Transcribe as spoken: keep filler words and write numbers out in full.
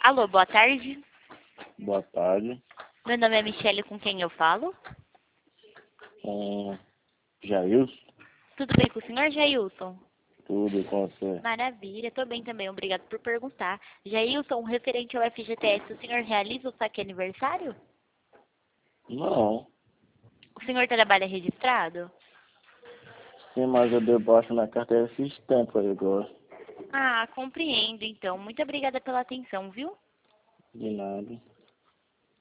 Alô, boa tarde. Boa tarde. Meu nome é Michele, com quem eu falo? Com Jailson. Tudo bem com o senhor, Jailson? Tudo com você. Maravilha, tô bem também, obrigado por perguntar. Jailson, referente ao F G T S, o senhor realiza o saque aniversário? Não. O senhor trabalha registrado? Sim, mas eu debocho na carteira esses tempos aí agora. Ah, compreendo então. Muito obrigada pela atenção, viu? De nada.